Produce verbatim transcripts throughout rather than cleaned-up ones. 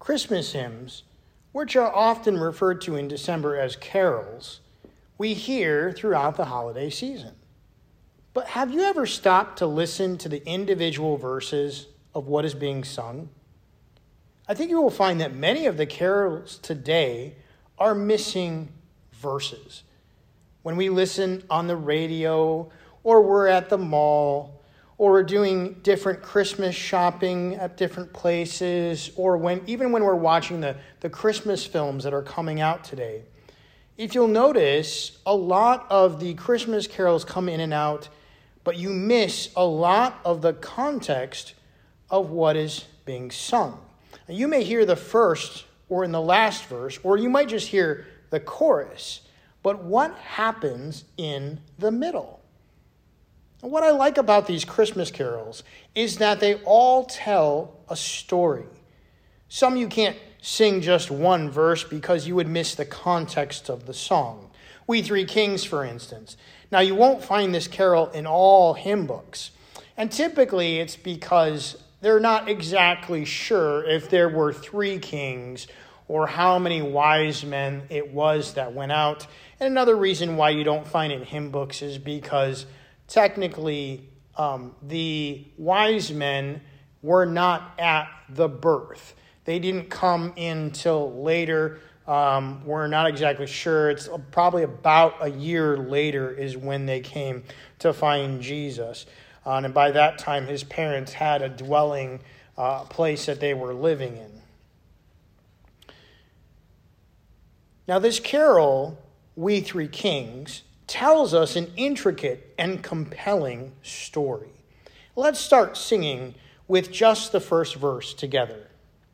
Christmas hymns, which are often referred to in December as carols, we hear throughout the holiday season. But have you ever stopped to listen to the individual verses of what is being sung? I think you will find that many of the carols today are missing verses. When we listen on the radio, or we're at the mall, or we're doing different Christmas shopping at different places, or when even when we're watching the, the Christmas films that are coming out today, if you'll notice, a lot of the Christmas carols come in and out, but you miss a lot of the context of what is being sung. Now, you may hear the first or in the last verse, or you might just hear the chorus, but what happens in the middle? And what I like about these Christmas carols is that they all tell a story. Some you can't sing just one verse because you would miss the context of the song. We Three Kings, for instance. Now, you won't find this carol in all hymn books. And typically it's because they're not exactly sure if there were three kings or how many wise men it was that went out. And another reason why you don't find it in hymn books is because technically um, the wise men were not at the birth. They didn't come in till later. Um, we're not exactly sure. It's probably about a year later is when they came to find Jesus. Uh, and by that time, his parents had a dwelling uh, place that they were living in. Now, this carol, We Three Kings, tells us an intricate and compelling story. Let's start singing with just the first verse together.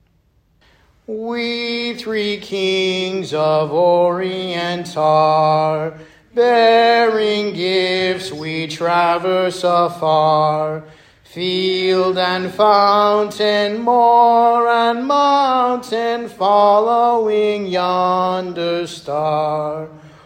We three kings of Orient are, bearing gifts we traverse afar. Field and fountain, moor and mountain, following yonder star.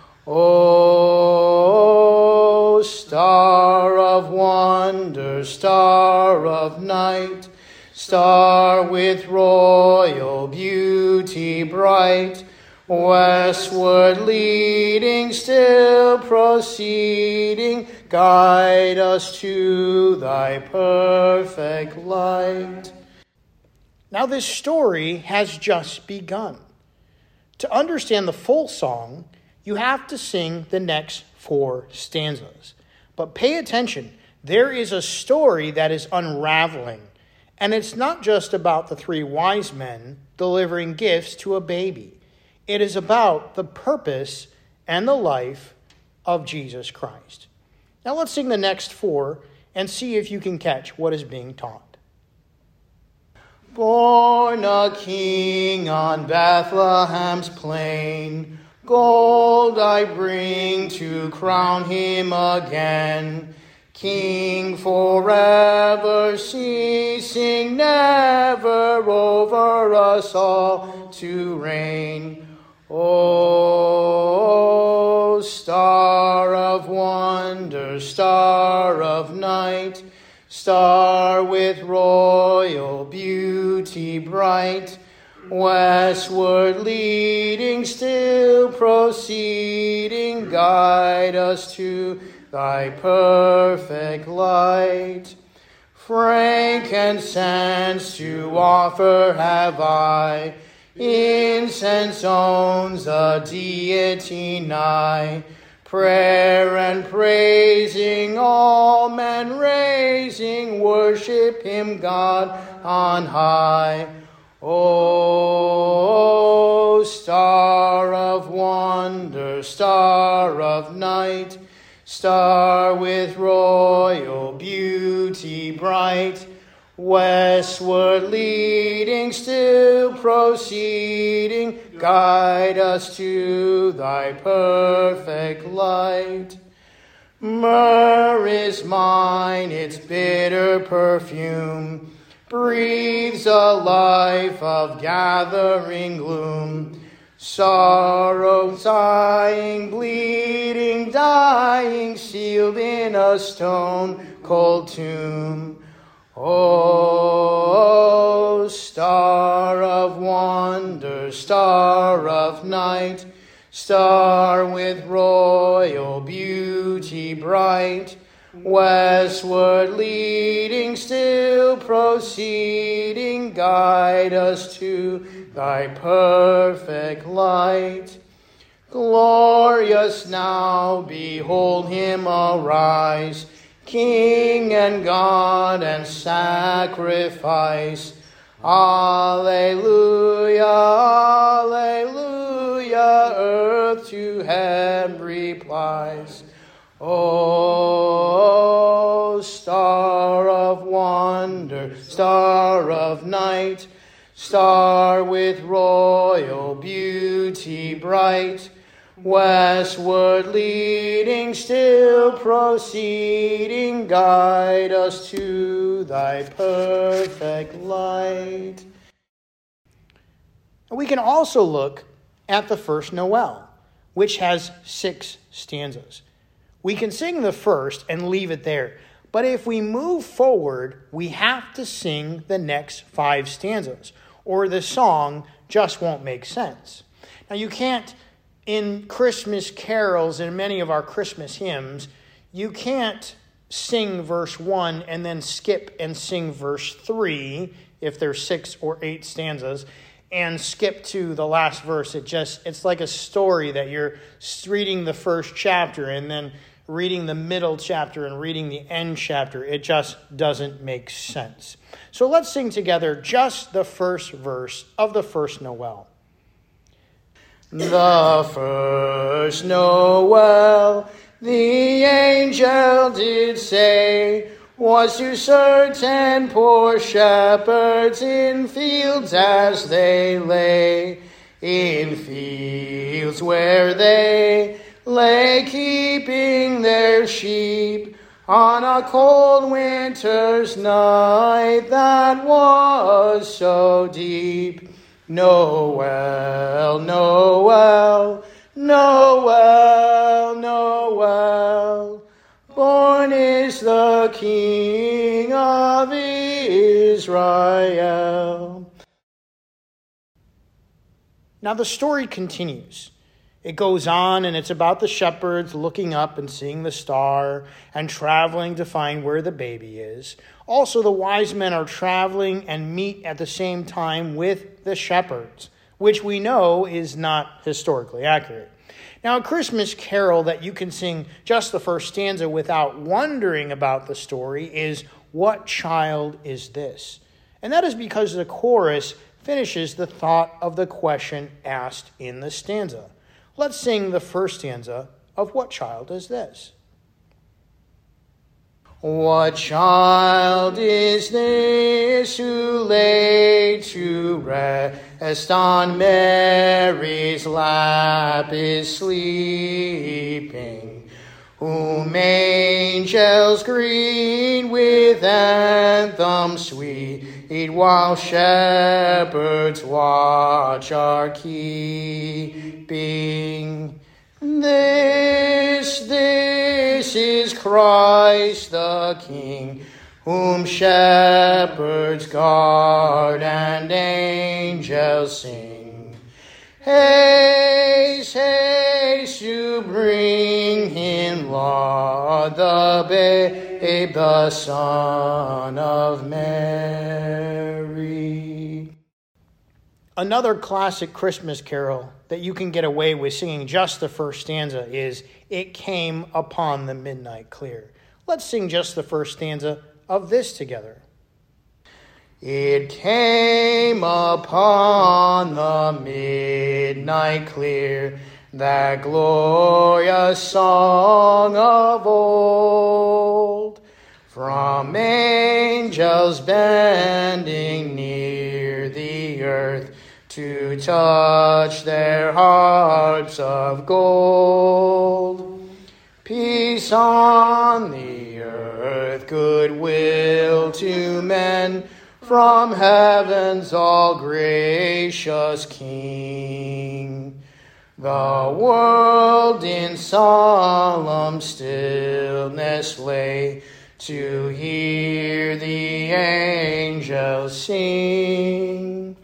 O star of wonder, star of night, star with royal beauty bright, westward leading, still proceeding, guide us to thy perfect light. Now this story has just begun. To understand the full song, you have to sing the next four stanzas. But pay attention, there is a story that is unraveling. And it's not just about the three wise men delivering gifts to a baby. It is about the purpose and the life of Jesus Christ. Now let's sing the next four and see if you can catch what is being taught. Born a king on Bethlehem's plain, gold I bring to crown him again. King forever, ceasing never over us all to reign. O star of wonder, star of night, star with royal beauty bright, westward leading, still proceeding, guide us to thy perfect light. Frankincense to offer have I, incense owns the deity nigh. Prayer and praising, all men raising, worship him, God on high. O star of wonder, star of night, star with royal beauty bright, westward leading, still proceeding, guide us to thy perfect light. Myrrh is mine, its bitter perfume breathes a life of gathering gloom. Sorrow, sighing, bleeding, dying, sealed in a stone cold tomb. O star of wonder, star of night, star with royal beauty bright, westward leading, still proceeding, guide us to thy perfect light. Glorious now, behold him arise, King and God and sacrifice. Alleluia, alleluia, earth to heaven replies. O star of wonder, star of night, star with royal beauty bright, westward leading, still proceeding, guide us to thy perfect light. We can also look at the first Noel, which has six stanzas. We can sing the first and leave it there, but if we move forward, we have to sing the next five stanzas, or the song just won't make sense. Now, you can't, in Christmas carols and many of our Christmas hymns, you can't sing verse one and then skip and sing verse three if there's six or eight stanzas and skip to the last verse. It just, it's like a story that you're reading the first chapter and then reading the middle chapter and reading the end chapter. It just doesn't make sense. So let's sing together just the first verse of the first Noel. The first Noel, the angel did say, was to certain poor shepherds in fields as they lay, in fields where they lay keeping their sheep on a cold winter's night that was so deep. Noel, Noel, Noel, Noel, born is the King of Israel. Now the story continues. It goes on, and it's about the shepherds looking up and seeing the star and traveling to find where the baby is. Also, the wise men are traveling and meet at the same time with the shepherds, which we know is not historically accurate. Now, a Christmas carol that you can sing just the first stanza without wondering about the story is, "What child is this?" And that is because the chorus finishes the thought of the question asked in the stanza. Let's sing the first stanza of What Child Is This? What child is this who lay to rest on Mary's lap is sleeping, whom angels greet with anthems sweet, while shepherds watch are keeping? This, this is Christ the King, whom shepherds guard and angels sing. Haste, haste to bring him, Lord, the babe, the Son of Mary. Another classic Christmas carol that you can get away with singing just the first stanza is It Came Upon the Midnight Clear. Let's sing just the first stanza of this together. It came upon the midnight clear, that glorious song of old, from angels bending near the earth to touch their hearts of gold. Peace on the earth, goodwill to men, from heaven's all gracious King. The world in solemn stillness lay, to hear the angels sing.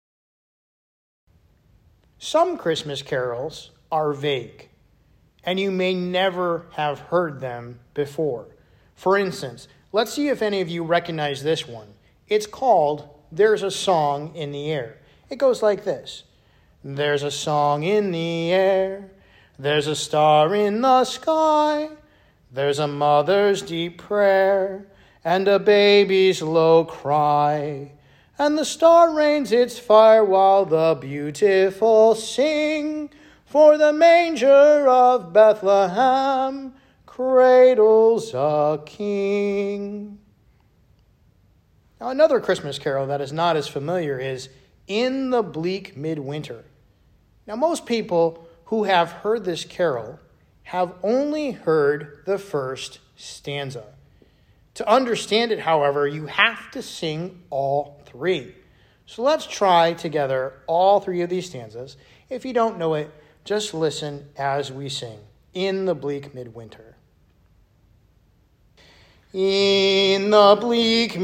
Some Christmas carols are vague, and you may never have heard them before. For instance, let's see if any of you recognize this one. It's called There's a Song in the Air. It goes like this. There's a song in the air. There's a star in the sky. There's a mother's deep prayer and a baby's low cry. And the star rains its fire while the beautiful sing. For the manger of Bethlehem cradles a king. Now, another Christmas carol that is not as familiar is In the Bleak Midwinter. Now, most people who have heard this carol have only heard the first stanza. To understand it, however, you have to sing all three. So let's try together all three of these stanzas. If you don't know it, just listen as we sing In the Bleak Midwinter. In the bleak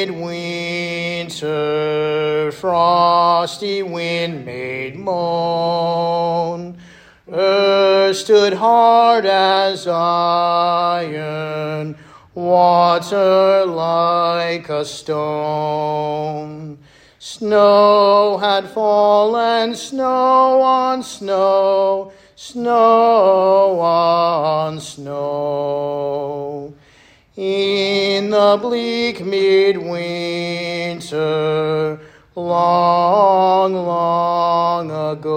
midwinter, frosty wind made moan. Earth stood hard as iron, water like a stone. Snow had fallen, snow on snow, snow on snow. In the bleak midwinter, long, long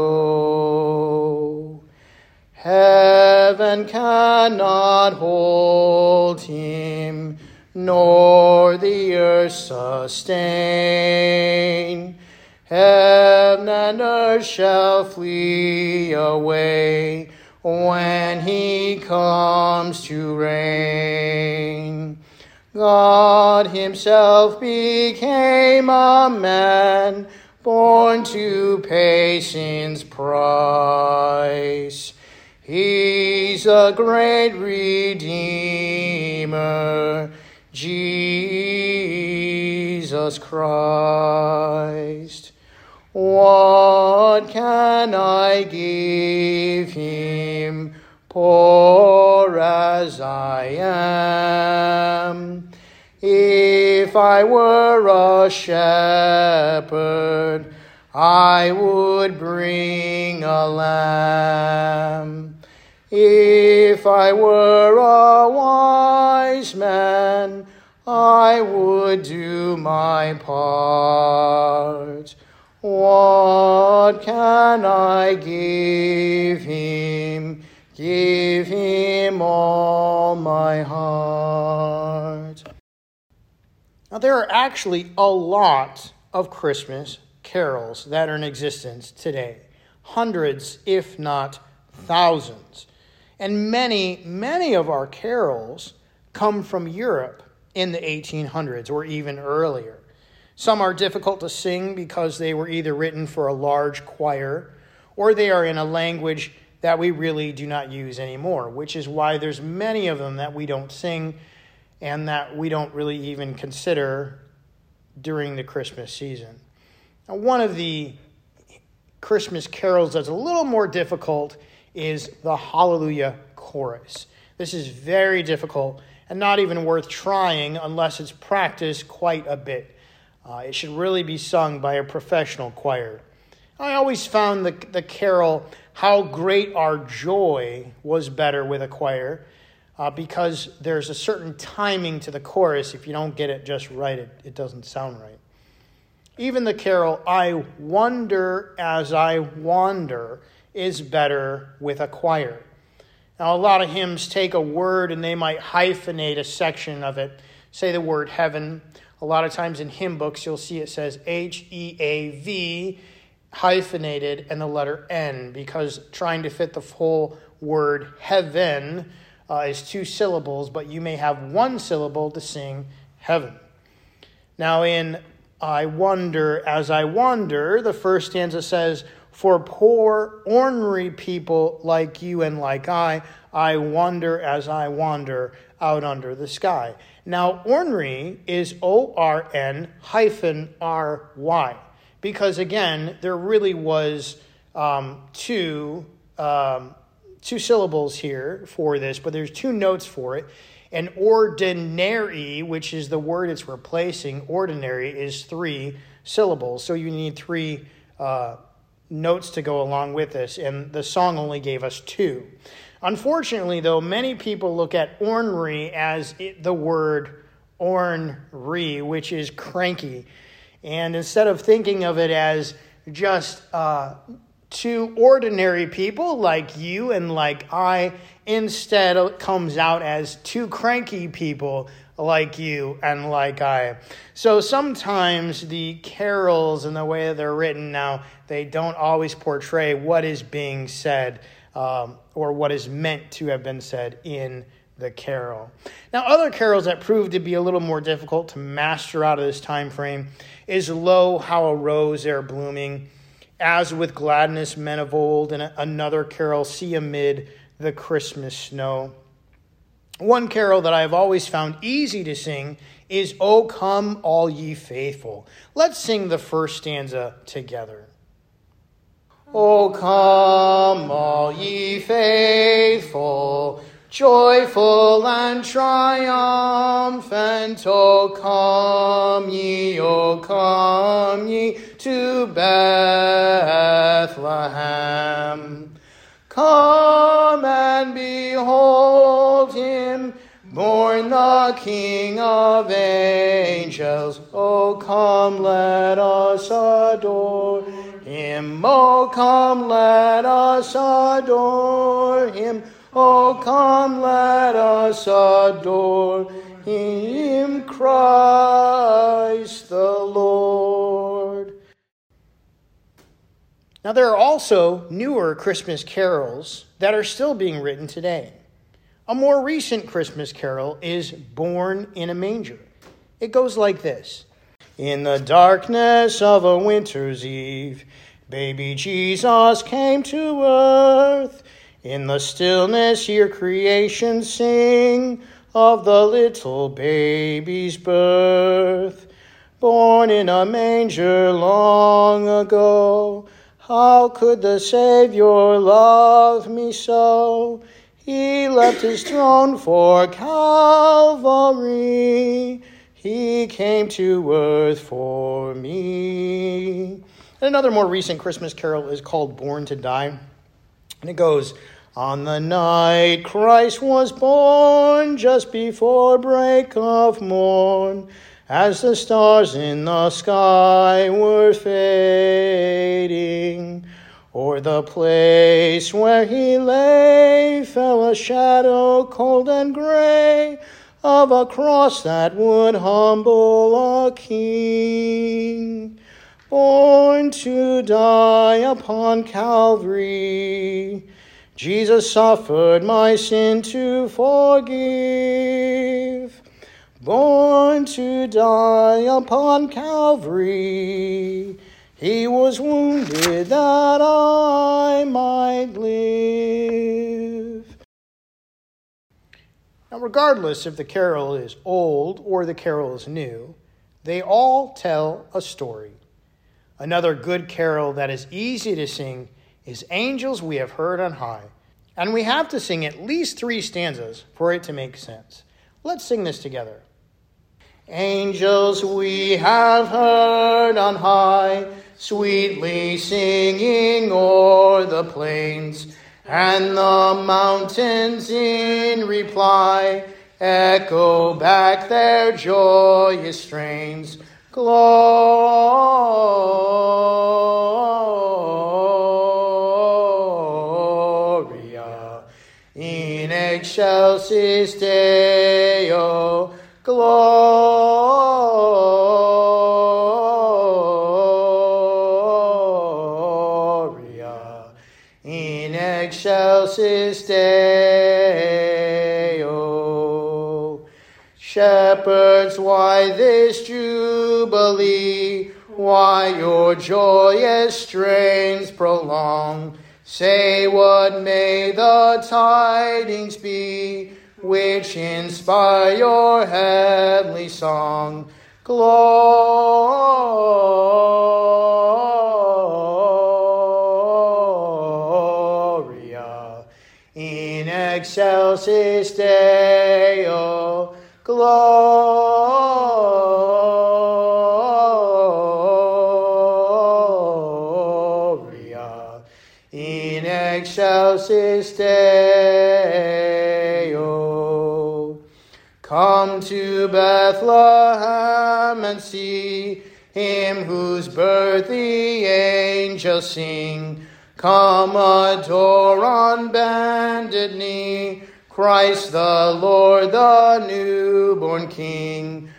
ago. Heaven cannot hold him, nor the earth sustain. Heaven and earth shall flee away when he comes to reign. God himself became a man, born to pay sin's price. He's a great Redeemer, Jesus Christ. What can I give him, poor as I am? If I were a shepherd, I would bring a lamb. If I were a wise man, I would do my part. What can I give him? Give him all my heart. Now, there are actually a lot of Christmas carols that are in existence today. Hundreds, if not thousands. And many, many of our carols come from Europe in the eighteen hundreds or even earlier. Some are difficult to sing because they were either written for a large choir or they are in a language that we really do not use anymore, which is why there's many of them that we don't sing and that we don't really even consider during the Christmas season. Now, one of the Christmas carols that's a little more difficult is the Hallelujah Chorus. This is very difficult and not even worth trying unless it's practiced quite a bit. Uh, it should really be sung by a professional choir. I always found the, the carol, How Great Our Joy, was better with a choir uh, because there's a certain timing to the chorus. If you don't get it just right, it, it doesn't sound right. Even the carol, I Wonder as I Wander, is better with a choir. Now, a lot of hymns take a word and they might hyphenate a section of it. Say the word heaven. A lot of times in hymn books, you'll see it says H E A V hyphenated and the letter N, because trying to fit the full word heaven uh, is two syllables, but you may have one syllable to sing heaven. Now, in I Wonder as I Wander, the first stanza says, for poor, ornery people like you and like I, I wonder as I wander out under the sky. Now, ornery is O R N hyphen R Y, because again, there really was um, two um, two syllables here for this, but there's two notes for it. And ordinary, which is the word it's replacing, ordinary, is three syllables. So you need three uh, notes to go along with this, and the song only gave us two. Unfortunately, though, many people look at ornery as it, the word ornery, which is cranky. And instead of thinking of it as just uh, two ordinary people like you and like I, instead it comes out as two cranky people like you and like I. So sometimes the carols and the way that they're written now, they don't always portray what is being said um, or what is meant to have been said in the carol. Now, other carols that prove to be a little more difficult to master out of this time frame is Lo, How a Rose Ere Blooming, As with Gladness Men of Old, and another carol, See Amid the Christmas Snow. One carol that I've always found easy to sing is O Come All Ye Faithful. Let's sing the first stanza together. O come all ye faithful, joyful and triumphant, O come ye, O come ye to Bethlehem. Come and behold him, born the King of angels. O come, let us adore him. O come, let us adore him. O come, let us adore him, Christ the Lord. Now, there are also newer Christmas carols that are still being written today. A more recent Christmas carol is Born in a Manger. It goes like this. In the darkness of a winter's eve, baby Jesus came to earth. In the stillness hear creation sing of the little baby's birth. Born in a manger long ago, how could the Savior love me so? He left his throne for Calvary. He came to earth for me. Another more recent Christmas carol is called Born to Die. And it goes, on the night Christ was born, just before break of morn, as the stars in the sky were fading, o'er the place where he lay fell a shadow cold and gray of a cross that would humble a king. Born to die upon Calvary, Jesus suffered my sin to forgive. Born to die upon Calvary, he was wounded that I might live. Now, regardless if the carol is old or the carol is new, they all tell a story. Another good carol that is easy to sing is Angels We Have Heard on High. And we have to sing at least three stanzas for it to make sense. Let's sing this together. Angels we have heard on high, sweetly singing o'er the plains, and the mountains in reply echo back their joyous strains. Gloria in excelsis Deo. Gloria in excelsis Deo. Shepherds, why this jubilee? Why your joyous strains prolong? Say, what may the tidings be? which inspire your heavenly song. Gloria in excelsis Deo. Gloria in excelsis Deo. Come to Bethlehem and see him whose birth the angels sing. Come adore on bended knee Christ the Lord, the newborn King.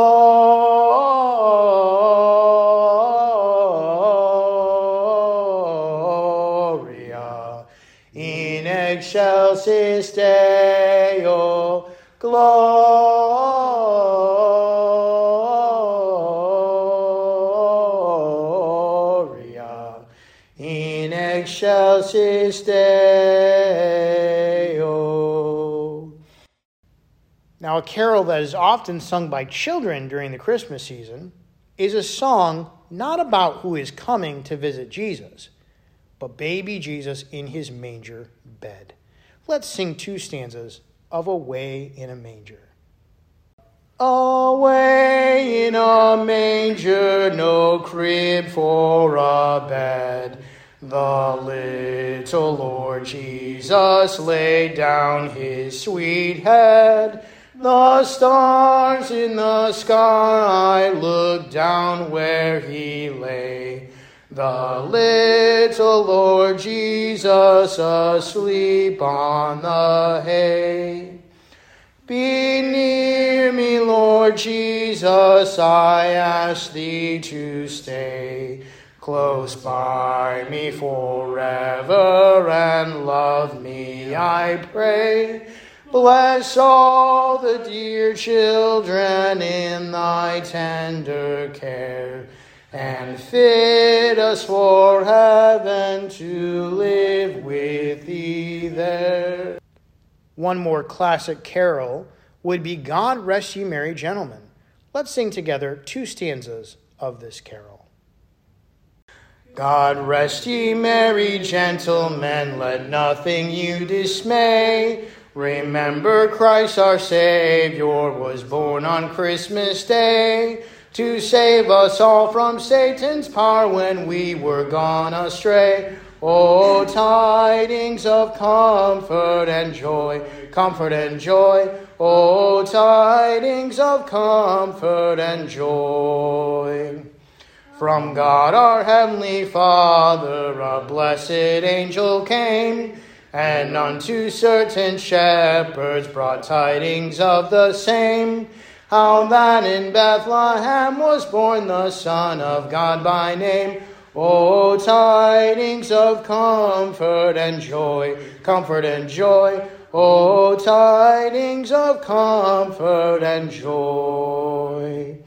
Gloria in excelsis Deo. Gloria in excelsis Deo. Now, a carol that is often sung by children during the Christmas season is a song not about who is coming to visit Jesus, but baby Jesus in his manger bed. Let's sing two stanzas of Away in a Manger. Away in a manger, no crib for a bed, the little Lord Jesus laid down his sweet head. The stars in the sky looked down where he lay. The little Lord Jesus asleep on the hay. Be near me, Lord Jesus, I ask thee to stay close by me forever and love me, I pray. Bless all the dear children in thy tender care, and fit us for heaven to live with thee there. One more classic carol would be God Rest Ye Merry Gentlemen. Let's sing together two stanzas of this carol. God rest ye merry gentlemen, let nothing you dismay. Remember Christ our Savior was born on Christmas Day, to save us all from Satan's power when we were gone astray. O tidings of comfort and joy, comfort and joy. O tidings of comfort and joy. From God our Heavenly Father a blessed angel came, and unto certain shepherds brought tidings of the same, how that in Bethlehem was born the Son of God by name. O tidings of comfort and joy, comfort and joy. O tidings of comfort and joy.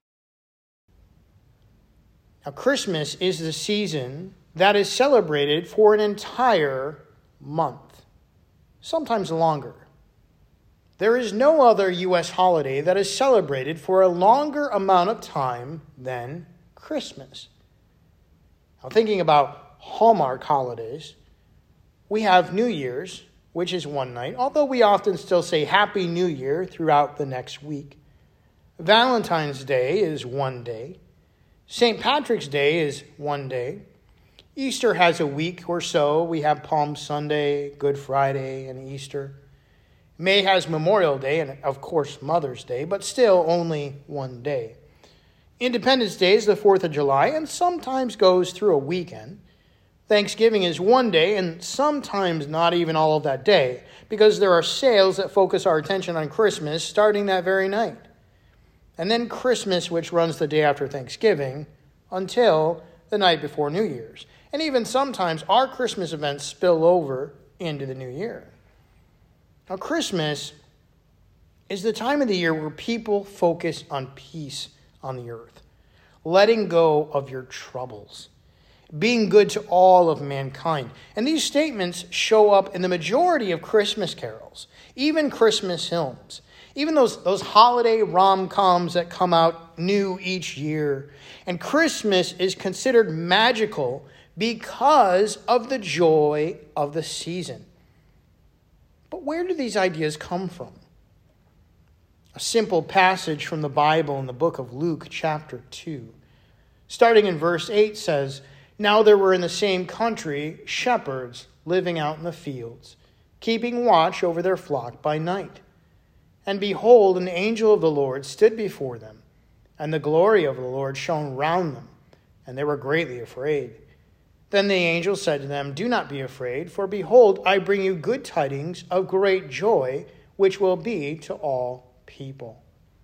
Now, Christmas is the season that is celebrated for an entire month, sometimes longer. There is no other U S holiday that is celebrated for a longer amount of time than Christmas. Now, thinking about Hallmark holidays, we have New Year's, which is one night, although we often still say Happy New Year throughout the next week. Valentine's Day is one day. Saint Patrick's Day is one day. Easter has a week or so. We have Palm Sunday, Good Friday, and Easter. May has Memorial Day and, of course, Mother's Day, but still only one day. Independence Day is the fourth of July and sometimes goes through a weekend. Thanksgiving is one day and sometimes not even all of that day, because there are sales that focus our attention on Christmas starting that very night. And then Christmas, which runs the day after Thanksgiving until the night before New Year's. And even sometimes our Christmas events spill over into the new year. Now, Christmas is the time of the year where people focus on peace on the earth, letting go of your troubles. being good to all of mankind. And these statements show up in the majority of Christmas carols, even Christmas hymns, even those, those holiday rom-coms that come out new each year. And Christmas is considered magical because of the joy of the season. But where do these ideas come from? A simple passage from the Bible in the book of Luke, chapter two. Starting in verse eight says, "Now there were in the same country shepherds living out in the fields, keeping watch over their flock by night. And behold, an angel of the Lord stood before them, and the glory of the Lord shone round them, and they were greatly afraid. Then the angel said to them, 'Do not be afraid, for behold, I bring you good tidings of great joy, which will be to all people.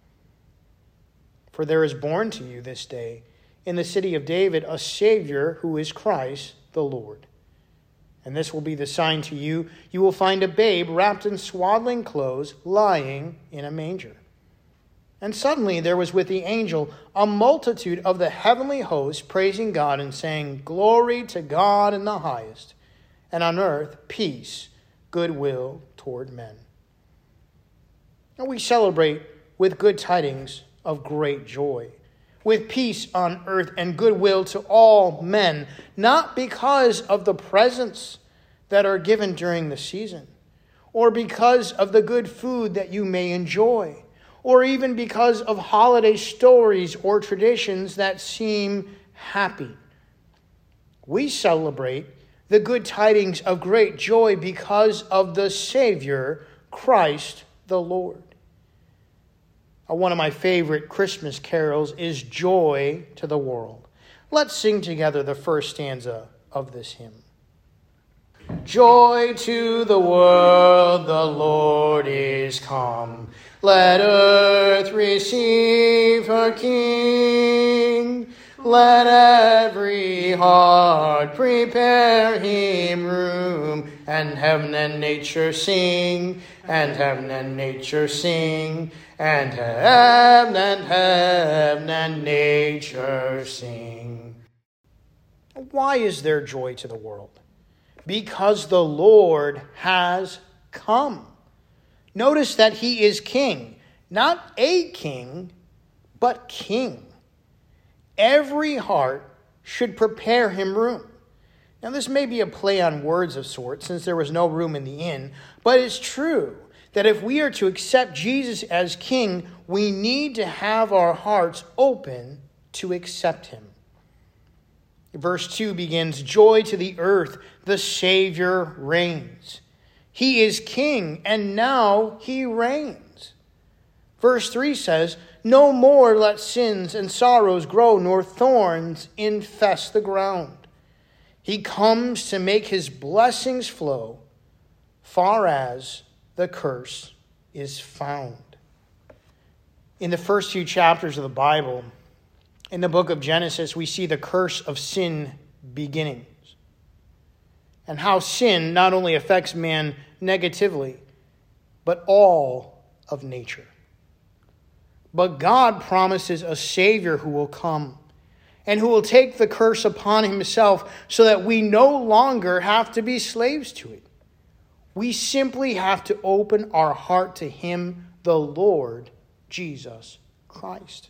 For there is born to you this day in the city of David a Savior who is Christ the Lord. And this will be the sign to you. You will find a babe wrapped in swaddling clothes, lying in a manger.' And suddenly there was with the angel a multitude of the heavenly host praising God and saying, 'Glory to God in the highest, and on earth peace, goodwill toward men.'" And we celebrate with good tidings of great joy, with peace on earth and goodwill to all men, not because of the presents that are given during the season, or because of the good food that you may enjoy, or even because of holiday stories or traditions that seem happy. We celebrate the good tidings of great joy because of the Savior, Christ the Lord. One of my favorite Christmas carols is "Joy to the World." Let's sing together the first stanza of this hymn. Joy to the world, the Lord is come. Let earth receive her King. Let every heart prepare him room, and heaven and nature sing, and heaven and nature sing, and heaven and heaven and nature sing. Why is there joy to the world? Because the Lord has come. Notice that he is king, not a king, but king. Every heart should prepare him room. Now, this may be a play on words of sorts, since there was no room in the inn, but it's true that if we are to accept Jesus as king, we need to have our hearts open to accept him. Verse two begins, "Joy to the earth, the Savior reigns." He is king, and now he reigns. Verse three says, "No more let sins and sorrows grow, nor thorns infest the ground. He comes to make his blessings flow, far as the curse is found." In the first few chapters of the Bible, in the book of Genesis, we see the curse of sin beginning, and how sin not only affects man negatively, but all of nature. But God promises a Savior who will come and who will take the curse upon himself so that we no longer have to be slaves to it. We simply have to open our heart to him, the Lord Jesus Christ.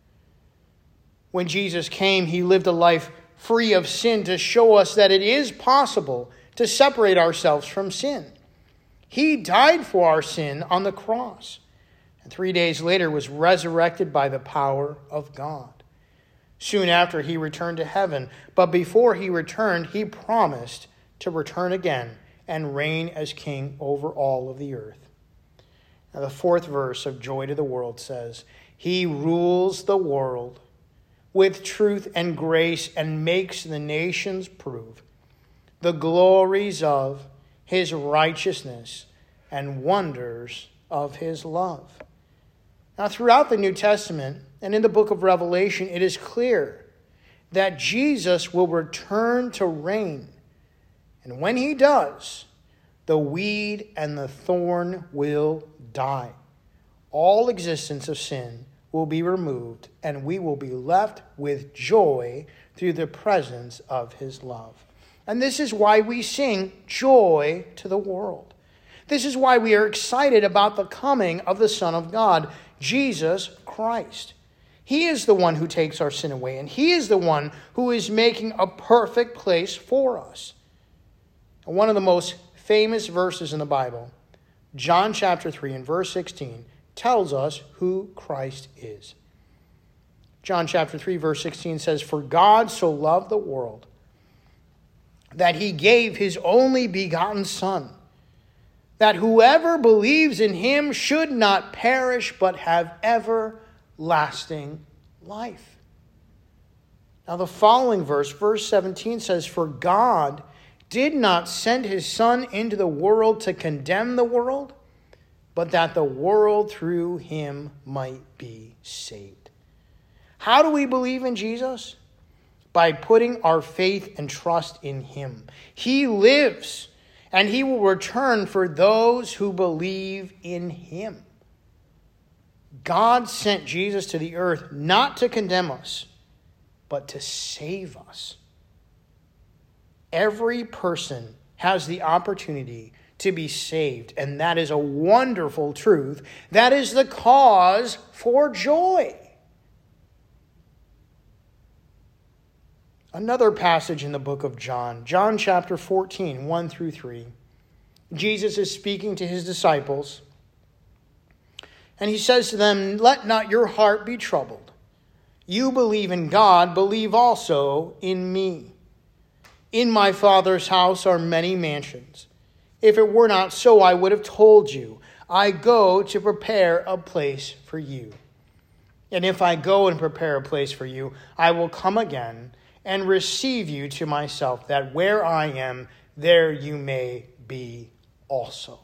When Jesus came, he lived a life free of sin to show us that it is possible to separate ourselves from sin. He died for our sin on the cross, and three days later was resurrected by the power of God. Soon after, he returned to heaven, but before he returned, he promised to return again and reign as king over all of the earth. Now, the fourth verse of Joy to the World says, "He rules the world with truth and grace and makes the nations prove the glories of his righteousness and wonders of his love." Now, throughout the New Testament and in the book of Revelation, it is clear that Jesus will return to reign. And when he does, the weed and the thorn will die. All existence of sin will be removed, and we will be left with joy through the presence of his love. And this is why we sing joy to the world. This is why we are excited about the coming of the Son of God, Jesus Christ. He is the one who takes our sin away, and he is the one who is making a perfect place for us. And one of the most famous verses in the Bible, John chapter three and verse sixteen, tells us who Christ is. John chapter three verse sixteen says, "For God so loved the world that he gave his only begotten Son, that whoever believes in him should not perish but have everlasting life." Now the following verse, verse seventeen says, "For God did not send his Son into the world to condemn the world, but that the world through him might be saved." How do we believe in Jesus? By putting our faith and trust in him. He lives, and he will return for those who believe in him. God sent Jesus to the earth not to condemn us, but to save us. Every person has the opportunity to be saved, and that is a wonderful truth. That is the cause for joy. Another passage in the book of John, John chapter fourteen, one through three. Jesus is speaking to his disciples, and he says to them, "Let not your heart be troubled. You believe in God, believe also in me. In my Father's house are many mansions. If it were not so, I would have told you. I go to prepare a place for you. And if I go and prepare a place for you, I will come again and receive you to myself, that where I am, there you may be also."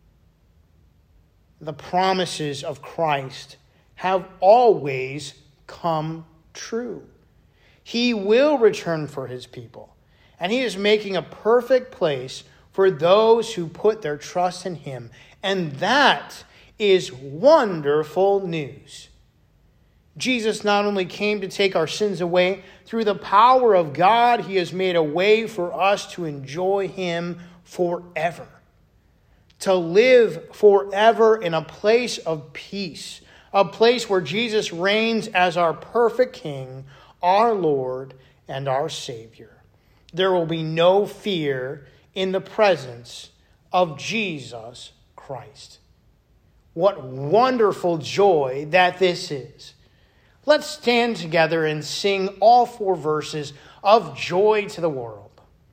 The promises of Christ have always come true. He will return for his people. And he is making a perfect place for those who put their trust in him. And that is wonderful news. Jesus not only came to take our sins away, through the power of God, he has made a way for us to enjoy him forever. To live forever in a place of peace. A place where Jesus reigns as our perfect King, our Lord, and our Savior. There will be no fear in the presence of Jesus Christ. What wonderful joy that this is. Let's stand together and sing all four verses of Joy to the World.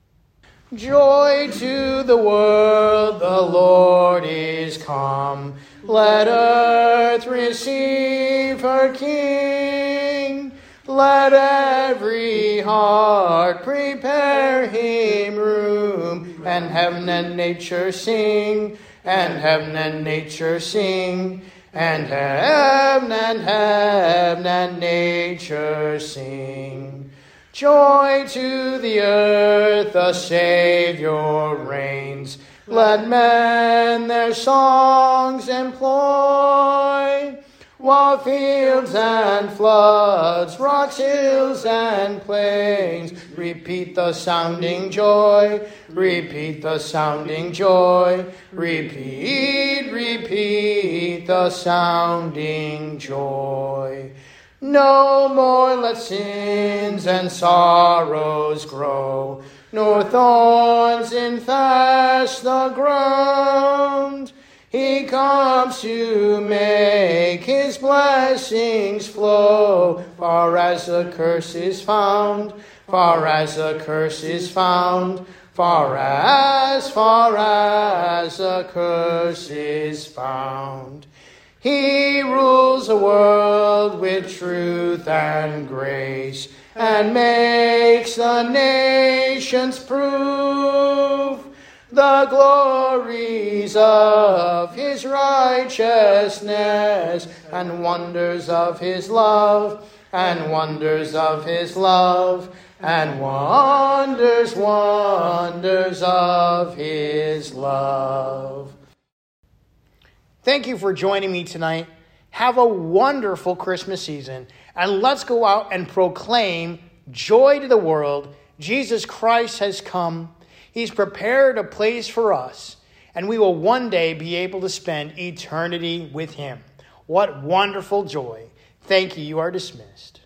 Joy to the world, the Lord is come. Let earth receive her King. Let every heart prepare him room, and heaven and nature sing, and heaven and nature sing, and heaven and heaven and nature sing. Joy to the earth, the Savior reigns. Let men their songs employ, while fields and floods, rocks, hills, and plains repeat the sounding joy, repeat the sounding joy, repeat, repeat the sounding joy. No more let sins and sorrows grow, nor thorns infest the ground. He comes to make his blessings flow, far as the curse is found, far as the curse is found, far as, far as the curse is found. He rules the world with truth and grace, and makes the nations prove the glories of his righteousness, and wonders of his love, and wonders of his love, and wonders, wonders of his love. Thank you for joining me tonight. Have a wonderful Christmas season, and let's go out and proclaim joy to the world. Jesus Christ has come. He's prepared a place for us, and we will one day be able to spend eternity with him. What wonderful joy. Thank you. You are dismissed.